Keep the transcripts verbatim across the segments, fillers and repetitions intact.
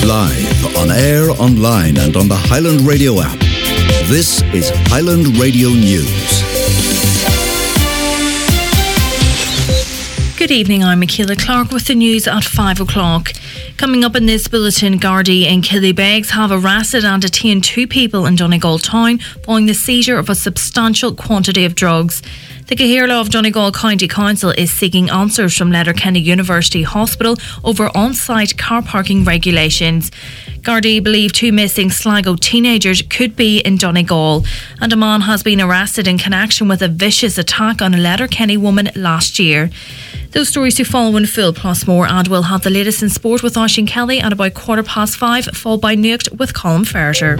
Live, on air, online and on the Highland Radio app. This is Highland Radio News. Good evening, I'm Michaela Clark with the news at five o'clock. Coming up in this bulletin, Gardaí and Killybegs have arrested and detained two people in Donegal town following the seizure of a substantial quantity of drugs. The Cathaoirleach of Donegal County Council is seeking answers from Letterkenny University Hospital over on-site car parking regulations. Gardaí believe two missing Sligo teenagers could be in Donegal, and a man has been arrested in connection with a vicious attack on a Letterkenny woman last year. Those stories to follow in full, plus more, and we'll have the latest in sport with Oisín Kelly at about quarter past five, followed by Nuacht with Colin Ferreter.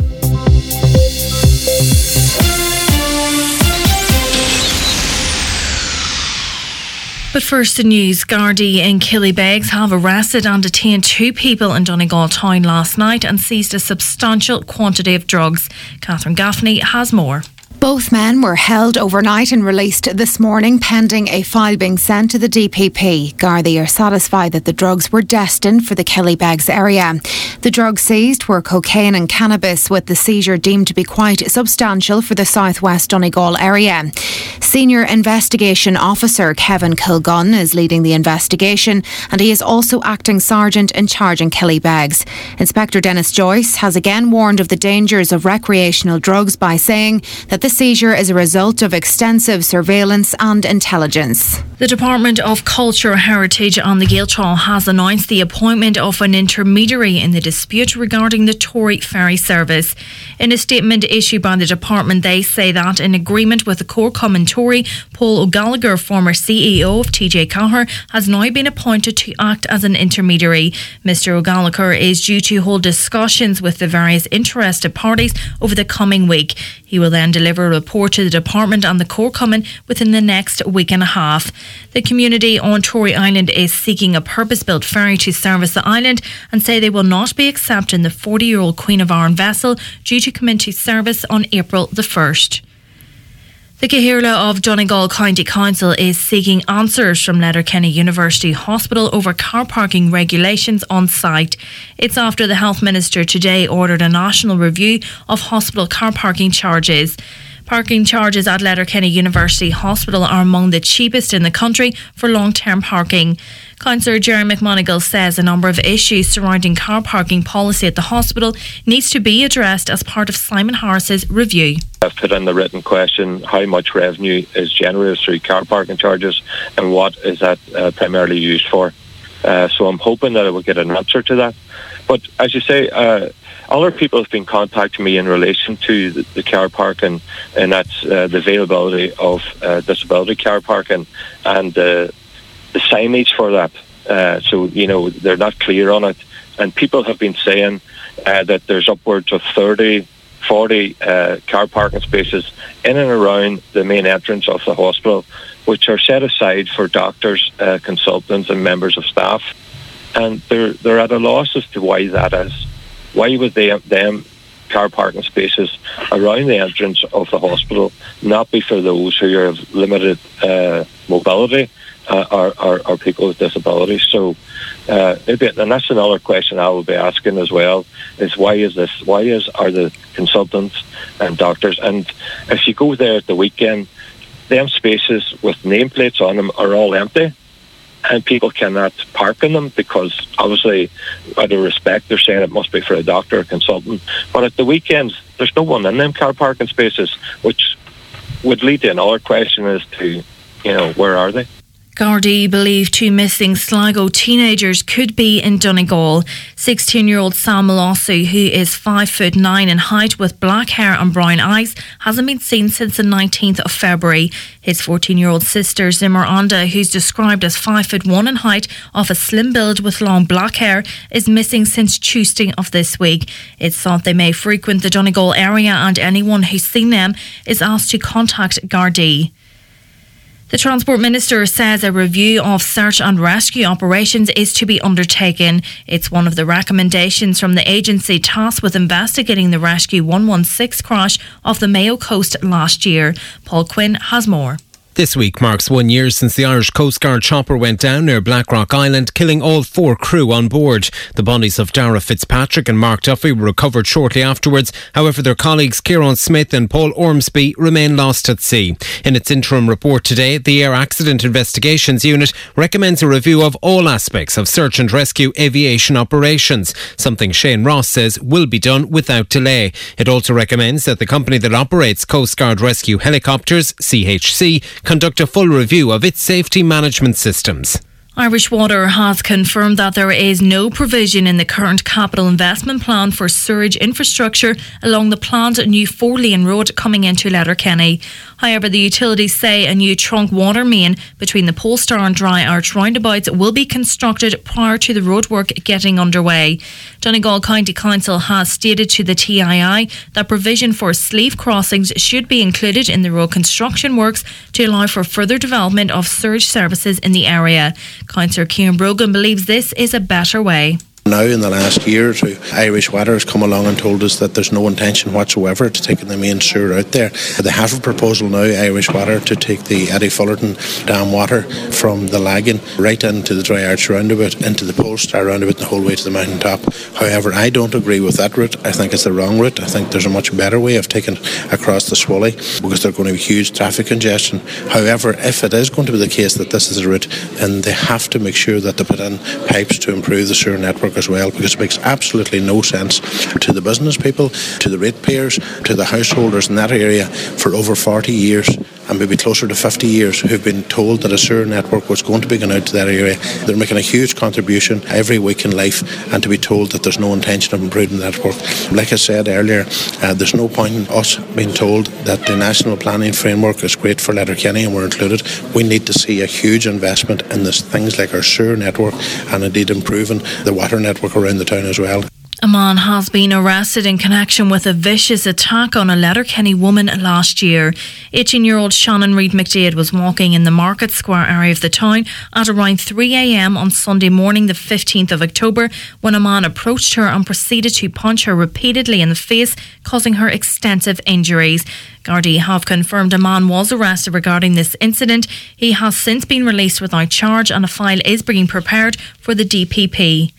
But first the news. Gardaí and Killybegs have arrested and detained two people in Donegal town last night and seized a substantial quantity of drugs. Catherine Gaffney has more. Both men were held overnight and released this morning pending a file being sent to the D P P. Gardaí are satisfied that the drugs were destined for the Killybegs area. The drugs seized were cocaine and cannabis, with the seizure deemed to be quite substantial for the southwest Donegal area. Senior Investigation Officer Kevin Kilgunn is leading the investigation, and he is also acting sergeant in charge in Killybegs. Inspector Dennis Joyce has again warned of the dangers of recreational drugs by saying that the seizure is a result of extensive surveillance and intelligence. The Department of Culture, Heritage and the Gaeltacht has announced the appointment of an intermediary in the dispute regarding the Tory ferry service. In a statement issued by the department, they say that in agreement with the core common Tory, Paul O'Gallagher, former C E O of T J Cahir, has now been appointed to act as an intermediary. Mr O'Gallagher is due to hold discussions with the various interested parties over the coming week. He will then deliver a report to the department and the core common within the next week and a half. The community on Tory Island is seeking a purpose-built ferry to service the island and say they will not be accepting the forty-year-old Queen of Arran vessel due to come into service on April the first. The Cathaoirleach of Donegal County Council is seeking answers from Letterkenny University Hospital over car parking regulations on site. It's after the Health Minister today ordered a national review of hospital car parking charges. Parking charges at Letterkenny University Hospital are among the cheapest in the country for long-term parking. Councillor Jerry McMonigal says a number of issues surrounding car parking policy at the hospital needs to be addressed as part of Simon Harris's review. I've put in the written question how much revenue is generated through car parking charges and what is that uh, primarily used for. Uh, so I'm hoping that I will get an answer to that. But as you say, uh, other people have been contacting me in relation to the, the car parking, and that's uh, the availability of uh, disability car parking and uh, the signage for that. Uh, so, you know, they're not clear on it. And people have been saying uh, that there's upwards of thirty, forty uh, car parking spaces in and around the main entrance of the hospital, which are set aside for doctors, uh, consultants and members of staff. And they're, they're at a loss as to why that is. Why would they, them car parking spaces around the entrance of the hospital not be for those who have limited uh, mobility uh, or, or, or people with disabilities? So, uh, maybe, and that's another question I will be asking as well: is why is this? Why is are the consultants and doctors? And if you go there at the weekend, them spaces with nameplates on them are all empty. And people cannot park in them because, obviously, out of respect, they're saying it must be for a doctor or consultant. But at the weekends, there's no one in them car parking spaces, which would lead to another question as to, you know, where are they? Gardaí believe two missing Sligo teenagers could be in Donegal. sixteen-year-old Sam Malossu, who is five foot nine in height with black hair and brown eyes, hasn't been seen since the nineteenth of February. His fourteen-year-old sister Zimmer Anda, who's described as five foot one in height, of a slim build with long black hair, is missing since Tuesday of this week. It's thought they may frequent the Donegal area, and anyone who's seen them is asked to contact Gardaí. The Transport Minister says a review of search and rescue operations is to be undertaken. It's one of the recommendations from the agency tasked with investigating the Rescue one one six crash off the Mayo coast last year. Paul Quinn has more. This week marks one year since the Irish Coast Guard chopper went down near Blackrock Island, killing all four crew on board. The bodies of Dara Fitzpatrick and Mark Duffy were recovered shortly afterwards. However, their colleagues Kieran Smith and Paul Ormsby remain lost at sea. In its interim report today, the Air Accident Investigations Unit recommends a review of all aspects of search and rescue aviation operations, something Shane Ross says will be done without delay. It also recommends that the company that operates Coast Guard rescue helicopters, C H C, conduct a full review of its safety management systems. Irish Water has confirmed that there is no provision in the current capital investment plan for sewage infrastructure along the planned new four-lane road coming into Letterkenny. However, the utilities say a new trunk water main between the Polestar and Dry Arch roundabouts will be constructed prior to the roadwork getting underway. Donegal County Council has stated to the T I I that provision for sleeve crossings should be included in the road construction works to allow for further development of sewage services in the area. Councillor Kieran Brogan believes this is a better way. Now, in the last year or two, Irish Water has come along and told us that there's no intention whatsoever to take the main sewer out there. They have a proposal now, Irish Water, to take the Eddie Fullerton dam water from the Lagan right into the Dry Arch roundabout, into the Polestar roundabout, and the whole way to the mountain top. However, I don't agree with that route. I think it's the wrong route. I think there's a much better way of taking across the Swilly, because there's going to be huge traffic congestion. However, if it is going to be the case that this is a route, then they have to make sure that they put in pipes to improve the sewer network as well, because it makes absolutely no sense to the business people, to the ratepayers, to the householders in that area for over forty years and maybe closer to fifty years who've been told that a sewer network was going to be going out to that area. They're making a huge contribution every week in life, and to be told that there's no intention of improving the network. Like I said earlier, uh, there's no point in us being told that the national planning framework is great for Letterkenny and we're included. We need to see a huge investment in this, things like our sewer network, and indeed improving the water network around the town as well. A man has been arrested in connection with a vicious attack on a Letterkenny woman last year. eighteen-year-old Shannon Reid McDade was walking in the Market Square area of the town at around three a.m. on Sunday morning the fifteenth of October when a man approached her and proceeded to punch her repeatedly in the face, causing her extensive injuries. Gardaí have confirmed a man was arrested regarding this incident. He has since been released without charge and a file is being prepared for the D P P.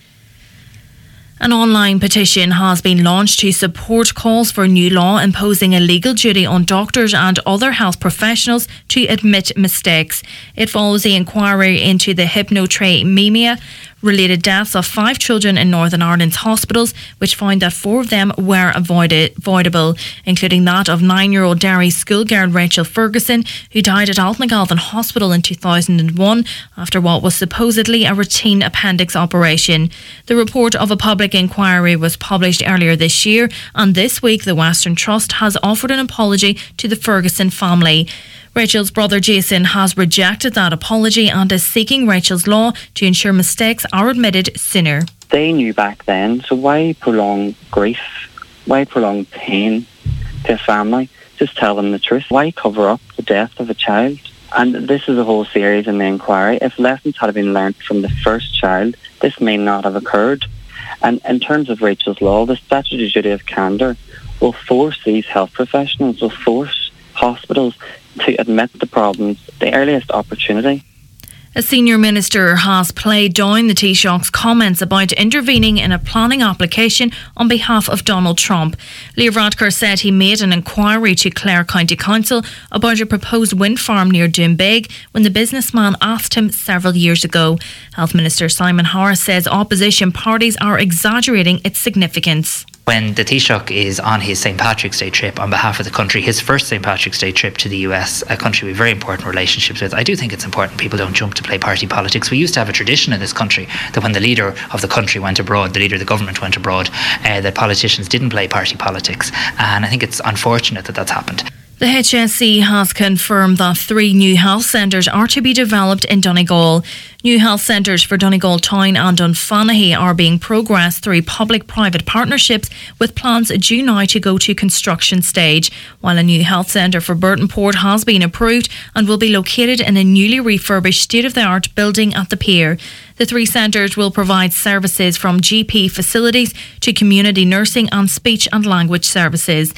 An online petition has been launched to support calls for a new law imposing a legal duty on doctors and other health professionals to admit mistakes. It follows the inquiry into the hypnotraemia related deaths of five children in Northern Ireland's hospitals, which found that four of them were avoided, avoidable, including that of nine-year-old Derry schoolgirl Rachel Ferguson, who died at Altnagalvin Hospital in two thousand one after what was supposedly a routine appendix operation. The report of a public inquiry was published earlier this year, and this week the Western Trust has offered an apology to the Ferguson family. Rachel's brother Jason has rejected that apology and is seeking Rachel's law to ensure mistakes are admitted sooner. They knew back then, so why prolong grief? Why prolong pain to a family? Just tell them the truth. Why cover up the death of a child? And this is a whole series in the inquiry. If lessons had been learnt from the first child, this may not have occurred. And in terms of Rachel's law, the statutory duty of candour will force these health professionals, will force hospitals to admit the problems at the earliest opportunity. A senior minister has played down the Taoiseach's comments about intervening in a planning application on behalf of Donald Trump. Leo Varadkar said he made an inquiry to Clare County Council about a proposed wind farm near Doonbeg when the businessman asked him several years ago. Health Minister Simon Harris says opposition parties are exaggerating its significance. When the Taoiseach is on his Saint Patrick's Day trip on behalf of the country, his first Saint Patrick's Day trip to the U S, a country with very important relationships with, I do think it's important people don't jump to play party politics. We used to have a tradition in this country that when the leader of the country went abroad, the leader of the government went abroad, uh, that politicians didn't play party politics. And I think it's unfortunate that that's happened. The H S E has confirmed that three new health centres are to be developed in Donegal. New health centres for Donegal Town and Dunfanaghy are being progressed through public-private partnerships, with plans due now to go to construction stage, while a new health centre for Burtonport has been approved and will be located in a newly refurbished state-of-the-art building at the pier. The three centres will provide services from G P facilities to community nursing and speech and language services.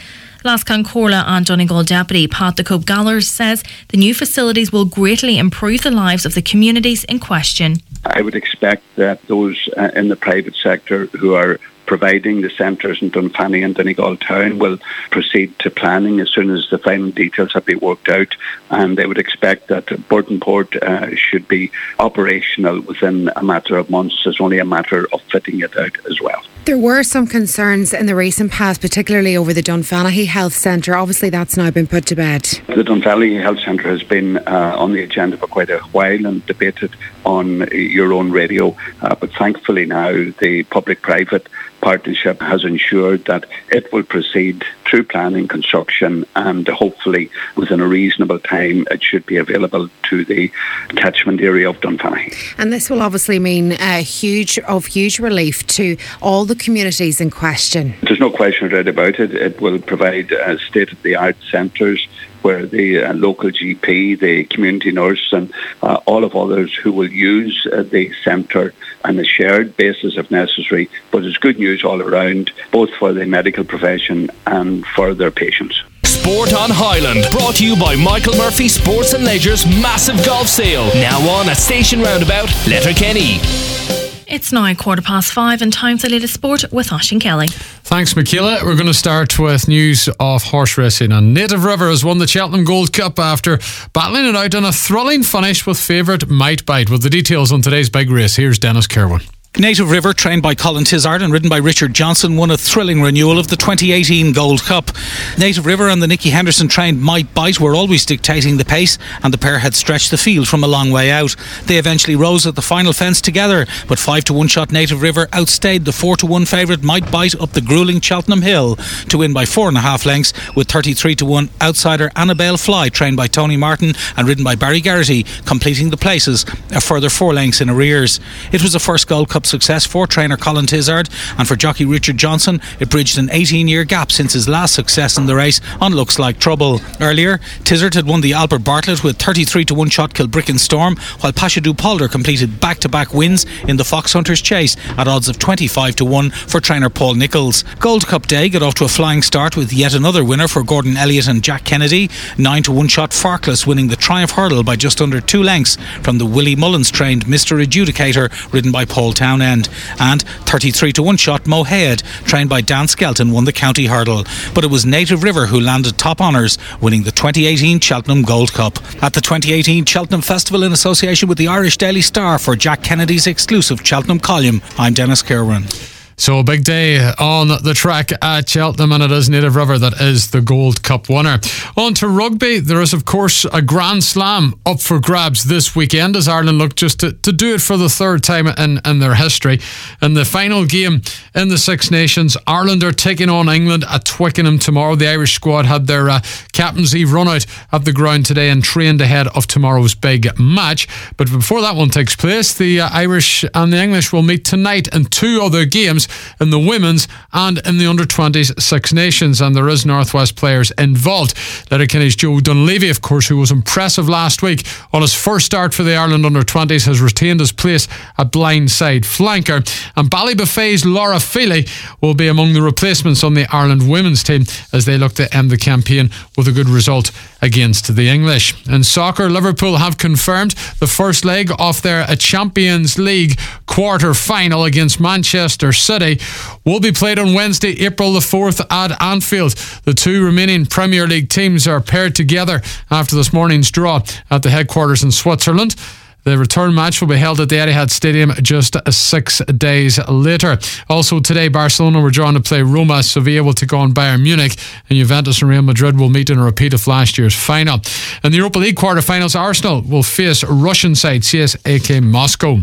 Lascan Corla and Donegal Deputy Pat the Cope Gallers says the new facilities will greatly improve the lives of the communities in question. I would expect that those uh, in the private sector who are providing the centres in Dunfanny and Donegal Town will proceed to planning as soon as the final details have been worked out, and they would expect that Burtonport uh, should be operational within a matter of months. It's only a matter of fitting it out as well. There were some concerns in the recent past, particularly over the Dunfanaghy Health Centre. Obviously that's now been put to bed. The Dunfanaghy Health Centre has been uh, on the agenda for quite a while and debated on your own radio, uh, but thankfully now the public-private partnership has ensured that it will proceed through planning, construction, and hopefully within a reasonable time it should be available to the catchment area of Dunfanaghy. And this will obviously mean uh, huge of huge relief to all the communities in question. There's no question about it. It will provide uh, state-of-the-art centres where the uh, local G P, the community nurse and uh, all of others who will use uh, the centre on a shared basis if necessary. But it's good news all around, both for the medical profession and for their patients. Sport on Highland, brought to you by Michael Murphy Sports and Leisure's massive golf sale. Now on at Station Roundabout, Letterkenny. It's now quarter past five and time for the latest sport with Oisín Kelly. Thanks, Michaela. We're going to start with news of horse racing. And Native River has won the Cheltenham Gold Cup after battling it out in a thrilling finish with favourite Might Bite. With the details on today's big race, here's Dennis Kerwin. Native River, trained by Colin Tizard and ridden by Richard Johnson, won a thrilling renewal of the twenty eighteen Gold Cup. Native River and the Nicky Henderson trained Might Bite were always dictating the pace, and the pair had stretched the field from a long way out. They eventually rose at the final fence together, but five to one shot Native River outstayed the four to one favourite Might Bite up the gruelling Cheltenham Hill to win by four and a half lengths, with thirty-three to one outsider Annabelle Fly, trained by Tony Martin and ridden by Barry Garrity, completing the places a further four lengths in arrears. It was the first Gold Cup success for trainer Colin Tizard, and for jockey Richard Johnson it bridged an eighteen year gap since his last success in the race on Looks Like Trouble. Earlier, Tizard had won the Albert Bartlett with thirty-three to one shot Kilbricken Storm, while Pasha Dupolder completed back-to-back wins in the Fox Hunters Chase at odds of twenty-five to one for trainer Paul Nichols. Gold Cup Day got off to a flying start with yet another winner for Gordon Elliott and Jack Kennedy. nine to one shot Farkless winning the Triumph Hurdle by just under two lengths from the Willie Mullins trained Mister Adjudicator ridden by Paul Townend. And thirty-three to one shot Mohayed, trained by Dan Skelton, won the County Hurdle. But it was Native River who landed top honours, winning the twenty eighteen Cheltenham Gold Cup. At the twenty eighteen Cheltenham Festival in association with the Irish Daily Star for Jack Kennedy's exclusive Cheltenham column, I'm Dennis Kerwin. So a big day on the track at Cheltenham, and it is Native River that is the Gold Cup winner. On to rugby. There is of course a Grand Slam up for grabs this weekend as Ireland look just to, to do it for the third time in, in their history. In the final game in the Six Nations, Ireland are taking on England at Twickenham tomorrow. The Irish squad had their uh, captaincy run out at the ground today and trained ahead of tomorrow's big match. But before that one takes place, the uh, Irish and the English will meet tonight in two other games in the women's and in the under twenties Six Nations, and there is Northwest players involved. Letterkenny's Joe Dunleavy, of course, who was impressive last week on his first start for the Ireland under twenties, has retained his place at blindside flanker, and Ballybuffet's Laura Feely will be among the replacements on the Ireland women's team as they look to end the campaign with a good result against the English. In soccer, Liverpool have confirmed the first leg of their Champions League quarter final against Manchester City will be played on Wednesday, April the fourth at Anfield. The two remaining Premier League teams are paired together after this morning's draw at the headquarters in Switzerland. The return match will be held at the Etihad Stadium just six days later. Also today, Barcelona were drawn to play Roma, Sevilla will take on Bayern Munich, and Juventus and Real Madrid will meet in a repeat of last year's final. In the Europa League quarter-finals, Arsenal will face Russian side C S A K Moscow.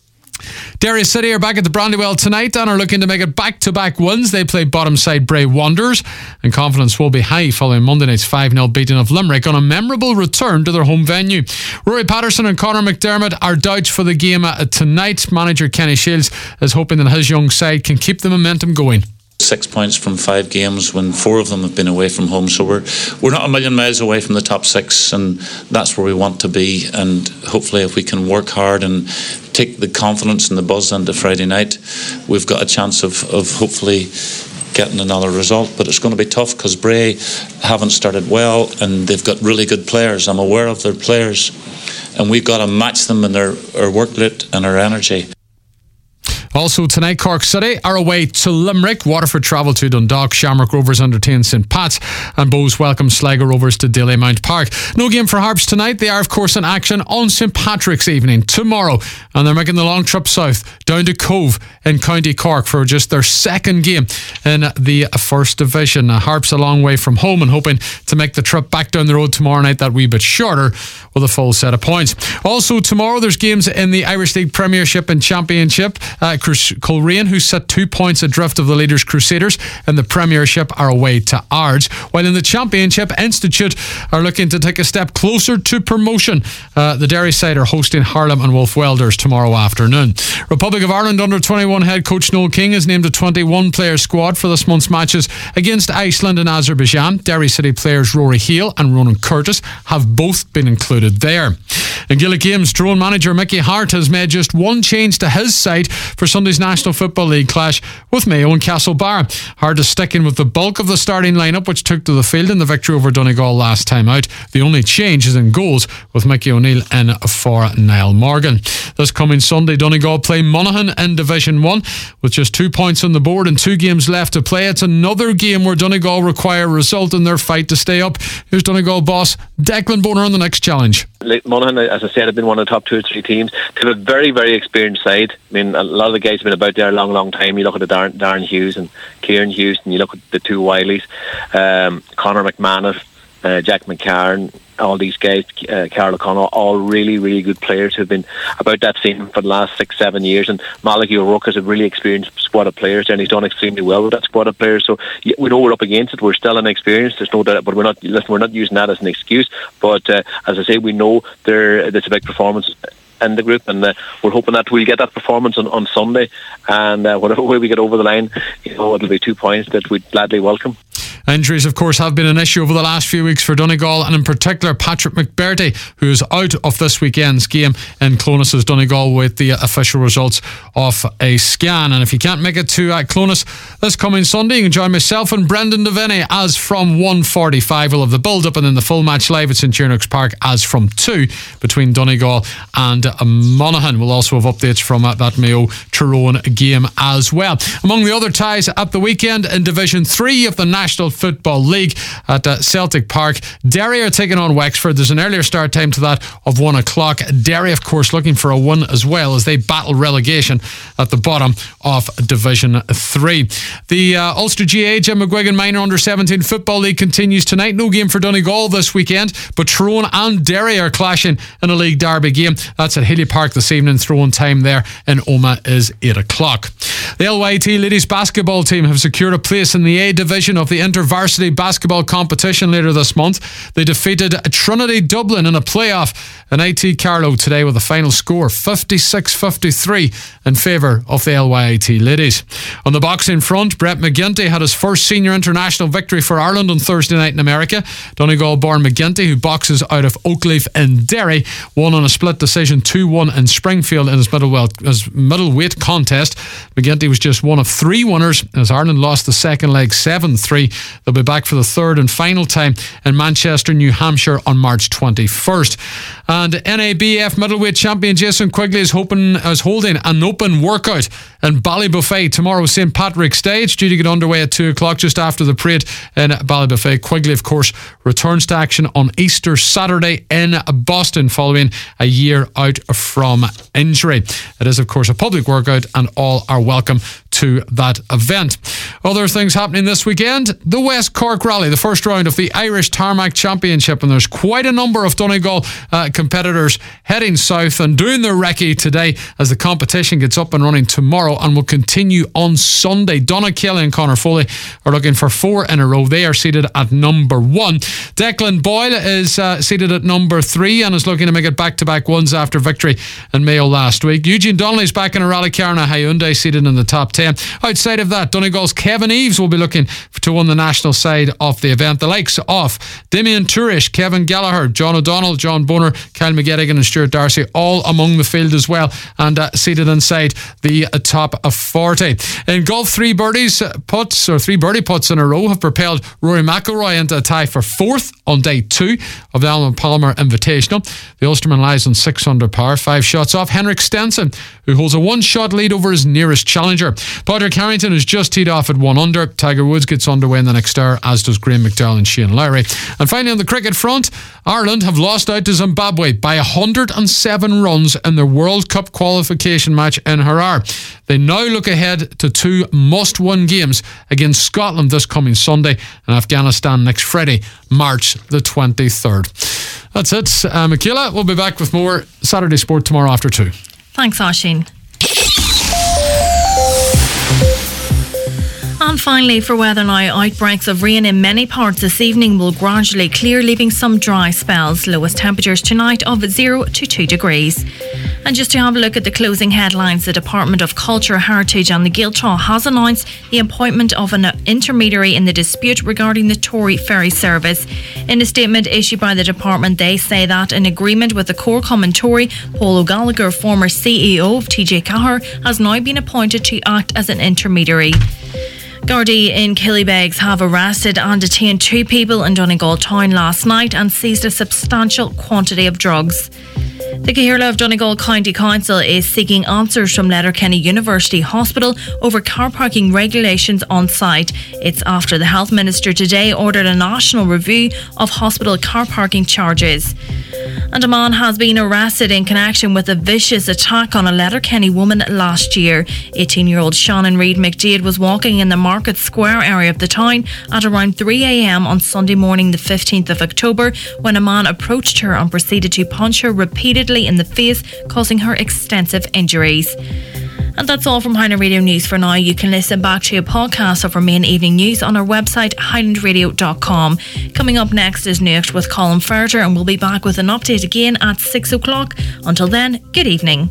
Derry City are back at the Brandywell tonight and are looking to make it back-to-back wins. They play bottom side Bray Wanderers, and confidence will be high following Monday night's five nil beating of Limerick on a memorable return to their home venue. Rory Patterson and Conor McDermott are doubts for the game tonight. Manager Kenny Shields is hoping that his young side can keep the momentum going. Six points from five games when four of them have been away from home, so we're we're not a million miles away from the top six, and that's where we want to be. And hopefully if we can work hard and take the confidence and the buzz into Friday night, we've got a chance of, of hopefully getting another result. But it's going to be tough because Bray haven't started well and they've got really good players. I'm aware of their players, and we've got to match them in their, our work rate and our energy. Also tonight, Cork City are away to Limerick. Waterford travel to Dundalk. Shamrock Rovers entertain St Pat's, and Bows welcome Sligo Rovers to Dalymount Park. No game for Harps tonight. They are of course in action on St Patrick's evening tomorrow, and they're making the long trip south down to Cove in County Cork for just their second game in the First Division. Harps a long way from home and hoping to make the trip back down the road tomorrow night that wee bit shorter with a full set of points. Also tomorrow there's games in the Irish League Premiership and Championship. Uh, Coleraine, who set two points adrift of the leaders Crusaders in the Premiership, are away to Ards, while in the Championship Institute are looking to take a step closer to promotion. Uh, the Derry side are hosting Harlem and Wolf Welders tomorrow afternoon. Republic of Ireland under twenty-one head coach Noel King has named a twenty-one player squad for this month's matches against Iceland and Azerbaijan. Derry City players Rory Hale and Ronan Curtis have both been included there. In Gaelic Games, drone manager Mickey Hart has made just one change to his side for Sunday's National Football League clash with Mayo and Castlebar. Hart is sticking with the bulk of the starting lineup which took to the field in the victory over Donegal last time out. The only change is in goals, with Mickey O'Neill in for Niall Morgan. This coming Sunday, Donegal play Monaghan in Division one with just two points on the board and two games left to play. It's another game where Donegal require a result in their fight to stay up. Here's Donegal boss Declan Boner on the next challenge. Monaghan, as I said, have been one of the top two or three teams. They have a very, very experienced side. I mean, a lot of the guys have been about there a long, long time. You look at the Darren, Darren Hughes and Kieran Hughes, and you look at the two Wileys, um, Conor McManus, uh, Jack McCarron, all these guys, uh, Carol O'Connell, all really, really good players who've been about that scene for the last six, seven years. And Malachy O'Rourke is a really experienced squad of players, and he's done extremely well with that squad of players. So yeah, we know we're up against it. We're still inexperienced. There's no doubt, but we're not. Listen, we're not using that as an excuse. But uh, as I say, we know there there's a big performance in the group, and uh, we're hoping that we'll get that performance on, on Sunday, and uh, whatever way we get over the line, you know, it'll be two points that we'd gladly welcome. Injuries, of course, have been an issue over the last few weeks for Donegal, and in particular Patrick McBurty, who is out of this weekend's game in Clonus as Donegal wait the official results of a scan. And if you can't make it to uh, Clonus this coming Sunday, you can join myself and Brendan Devaney as from one forty-five. We'll have the build-up and then the full match live at St Tiernock's Park as from two between Donegal and uh, Monaghan. We'll also have updates from uh, that Mayo Tyrone game as well. Among the other ties at the weekend in Division three of the National Football League at uh, Celtic Park, Derry are taking on Wexford. There's an earlier start time to that of one o'clock. Derry, of course, looking for a win as well as they battle relegation at the bottom of Division three. The uh, Ulster G A Jim McGuigan Minor Under seventeen Football League continues tonight. No game for Donegal this weekend, but Tyrone and Derry are clashing in a league derby game. That's at Hilly Park this evening. Throwing time there in Oma is eight o'clock. The L Y T ladies basketball team have secured a place in the A division of the inter-varsity basketball competition later this month. They defeated Trinity Dublin in a playoff in I T Carlow today with a final score fifty-six fifty-three in favour of the L Y T ladies. On the boxing front, Brett McGinty had his first senior international victory for Ireland on Thursday night in America. Donegal-born McGinty, who boxes out of Oakleaf in Derry, won on a split decision two one in Springfield in his middleweight, his middleweight contest. McGinty was just one of three winners as Ireland lost the second leg seven three. They'll be back for the third and final time in Manchester, New Hampshire on March twenty-first. And N A B F middleweight champion Jason Quigley is, hoping, is holding an open workout in Ballybuffet tomorrow, St Patrick's Day. It's due to get underway at two o'clock just after the parade in Ballybuffet. Quigley, of course, returns to action on Easter Saturday in Boston following a year out from injury. It is, of course, a public workout and all are welcome to that event. Other things happening this weekend: the West Cork Rally, the first round of the Irish Tarmac Championship, and there's quite a number of Donegal uh, competitors heading south and doing their recce today as the competition gets up and running tomorrow and will continue on Sunday. Donna Kelly and Conor Foley are looking for four in a row. They are seated at number one. Declan Boyle is uh, seated at number three and is looking to make it back-to-back ones after victory in Mayo last week. Eugene Donnelly's back in a rally car and a Hyundai, seated in the top ten. Outside of that, Donegal's Kevin Eves will be looking to win the national side of the event. The likes of Damien Turish, Kevin Gallagher, John O'Donnell, John Bonner, Kyle McGettigan and Stuart Darcy all among the field as well, and uh, seated inside the uh, top of forty. In golf, three birdies putts or three birdie putts in a row have propelled Rory McIlroy into a tie for fourth on day two of the Arnold Palmer Invitational. The Ulsterman lies on six under par, five shots off Henrik Stenson, who holds a one-shot lead over his nearest challenger. Padraig Harrington is just teed off at one under. Tiger Woods gets underway in the next hour, as does Graham McDowell and Shane Lowry. And finally, on the cricket front, Ireland have lost out to Zimbabwe by one hundred seven runs in their World Cup qualification match in Harare. They now look ahead to two must-win games against Scotland this coming Sunday and Afghanistan next Friday, March the twenty-third. That's it. Uh, Michaela, we'll be back with more Saturday Sport tomorrow after two. Thanks, Oisín. And finally, for weather now, outbreaks of rain in many parts this evening will gradually clear, leaving some dry spells. Lowest temperatures tonight of zero to two degrees. And just to have a look at the closing headlines, the Department of Culture, Heritage and the Gaeltacht has announced the appointment of an intermediary in the dispute regarding the Tory ferry service. In a statement issued by the department, they say that in agreement with the core common Tory, Paul O'Gallagher, former C E O of T J Cahir, has now been appointed to act as an intermediary. Gardaí in Killybegs have arrested and detained two people in Donegal town last night and seized a substantial quantity of drugs. The Cathaoirleach of Donegal County Council is seeking answers from Letterkenny University Hospital over car parking regulations on site. It's after the Health Minister today ordered a national review of hospital car parking charges. And a man has been arrested in connection with a vicious attack on a Letterkenny woman last year. eighteen-year-old Shannon Reid McDade was walking in the Market Square area of the town at around three a.m. on Sunday morning the fifteenth of October when a man approached her and proceeded to punch her repeatedly in the face, causing her extensive injuries. And that's all from Highland Radio News for now. You can listen back to a podcast of our main evening news on our website, highland radio dot com. Coming up next is Next with Colin Ferter, and we'll be back with an update again at six o'clock. Until then, good evening.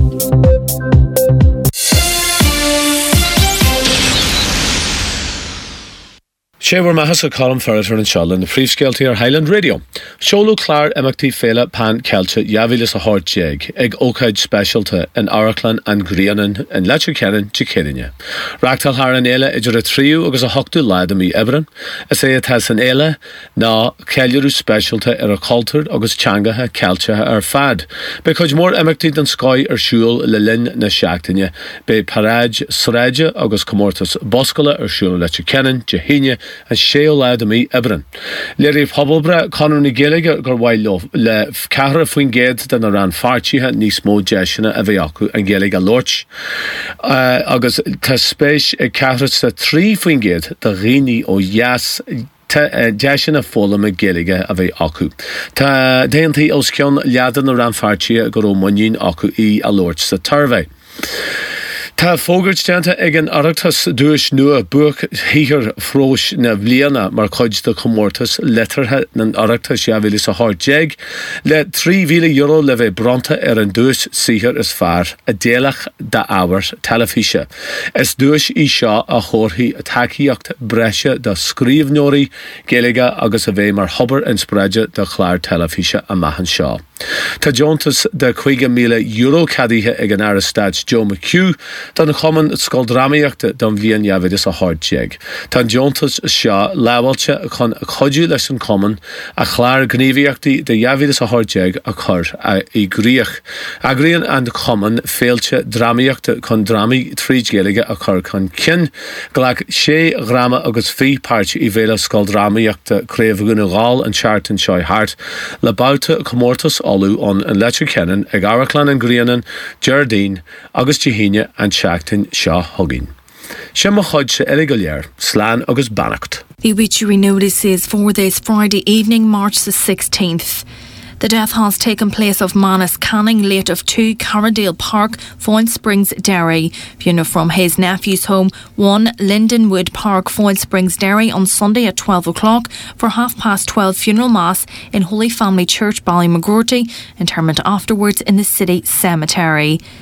Séhar Mahasa Colin Ferreter and Sheldon, the Príomhscéaltaí Highland Radio. Seolú Clár Emachtaí Féile Pan Celta Yavilis a Hort Jeg, Eg Ocaid Specialta in Arachlan and Grianan and Letterkenny Chikirinja. Rachtal Haran Eile idir a tríú agus a hochtú laidam í Ebran, as é it has an Eile ná Ceiliú Specialta ar a cultúr agus teangatha Celtatha ar fad. Because more Emachtaí than Sky ar siúl le linn na seachtaine, be Paraj Sraja agus Comórtas Boscola ar siúl Letterkenny Jehinia and Sheo Ladami Ebran. Leri Pobobra Conor na Gaeilge gur bhfuil le cahra faoin géad den a ran fartíthe níos mó deisina a bheith acu an Gaeilge Lorch. Uh, agus tá spéis ag cahra sa trí faoin géad de riní ó Yas deisina fóla me Gaeilge a bheith acu. Tá déantaí os ceann leadan na ran fartíthe gur ó muín acu í a Lorch sa Turvey. Tá fógurtsteanta ag an Oireachtas dúis nua buach híhir frós na bbliana mar chuid de Comórtas letartha na Oireachtas Yavilis a Hort Jeg le trí mhíle euro le bheith bronta ar an dúis sihir is fearr a déalach da ábhar telefíse. Is dúis í seo a chórthaí a tacaíocht breise de scríbhneoirí Gaeilge agus a bheith mar hobar in spreide de chláir telefíse a maithan seo. Tá Jontas de chuige míle euro cadíthe ag an Aristad Joe McHugh dan common scoldrámaíochta don bhíon Yavilis a Hort Jeg. Tá Jontas seo leabhailte chun a chodú leis an common a chláir gníomhaíochtaí de Yavilis a Hort Jeg a chur i gríoch. Agrion an common féilte drámaíochta chun drámaí tríd Gaeilge a chur chun cin ghlac sé grama agus fí páirt i bhéile scoldrámaíochta créomhgúna gáil an seart an seo hart le báilta Comórtas olú on an Letterkenny ag Arachlan and Grianan, Jardine, agus Jehinia and Seachtain seo Huggin. Shema chuid se eile go léir, slán agus bannacht. The obituary notice is for this Friday evening, March the sixteenth. The death has taken place of Manus Canning, late of two Carradale Park, Foyne Springs, Derry. Funeral from his nephew's home, one Lindenwood Park, Foyne Springs, Derry, on Sunday at twelve o'clock for half past twelve funeral mass in Holy Family Church, Ballymagorty. Interment afterwards in the city cemetery.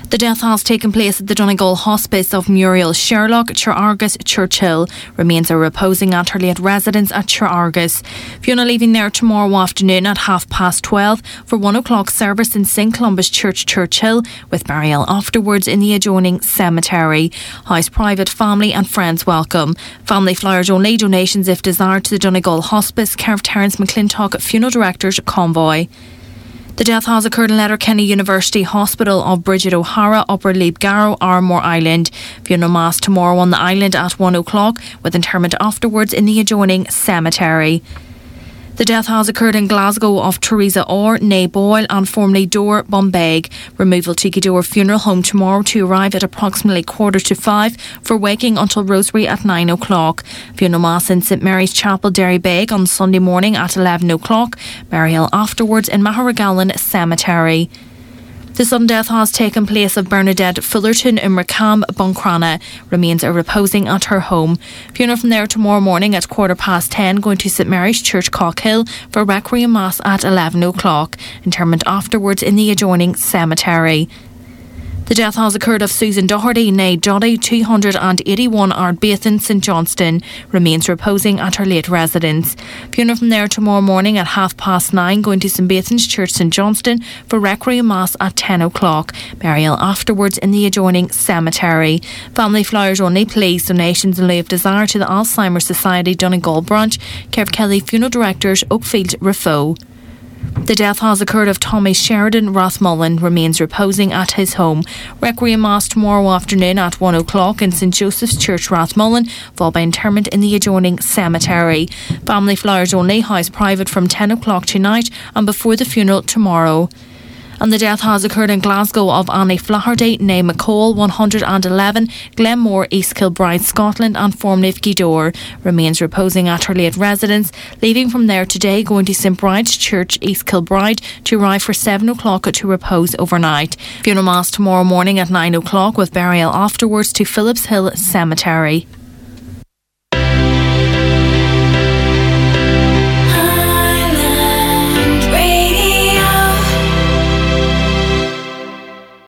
The death has taken place at the Donegal Hospice of Muriel Sherlock, Treargus, Churchill. Remains are reposing at her late residence at Treargus. Fiona leaving there tomorrow afternoon at half past twelve for one o'clock service in Saint Columba's Church, Churchill, with burial afterwards in the adjoining cemetery. House private, family and friends welcome. Family flyers only, donations if desired to the Donegal Hospice, Care of Terence McClintock, Funeral Directors Convoy. The death has occurred in Letterkenny University Hospital of Bridget O'Hara, Upper Leapgarrow, Armore Island. Funeral mass tomorrow on the island at one o'clock, with interment afterwards in the adjoining cemetery. The death has occurred in Glasgow of Teresa Orr, née Boyle and formerly Dore Bombeg. Removal to Gidore Funeral Home tomorrow to arrive at approximately quarter to five for waking until Rosary at nine o'clock. Funeral mass in St Mary's Chapel, Derrybeg on Sunday morning at eleven o'clock. Burial afterwards in Maharegallen Cemetery. The sudden death has taken place of Bernadette Fullerton in Mercam, Buncrana. Remains are reposing at her home. Funeral from there tomorrow morning at quarter past ten, going to St Mary's Church, Cockhill, for Requiem Mass at eleven o'clock. Interment afterwards in the adjoining cemetery. The death has occurred of Susan Doherty, née Doddy, two hundred eighty-one Ardbathan, St Johnston. Remains reposing at her late residence. Funeral from there tomorrow morning at half past nine, going to St Bathan's Church, St Johnston, for Requiem Mass at ten o'clock. Burial afterwards in the adjoining cemetery. Family flyers only, please. Donations in lieu of desire to the Alzheimer's Society Donegal branch. Care of Kelly Funeral Directors, Oakfield, Rafo. The death has occurred of Tommy Sheridan Rathmullen. Remains reposing at his home. Requiem Mass tomorrow afternoon at one o'clock in St Joseph's Church, Rathmullen, followed by interment in the adjoining cemetery. Family flyers only, house private from ten o'clock tonight and before the funeral tomorrow. And the death has occurred in Glasgow of Annie Flaherty, née McCall, one hundred eleven, Glenmore, East Kilbride, Scotland, and formerly of Gidore. Remains reposing at her late residence, leaving from there today, going to St Bride's Church, East Kilbride, to arrive for seven o'clock to repose overnight. Funeral Mass tomorrow morning at nine o'clock, with burial afterwards to Phillips Hill Cemetery.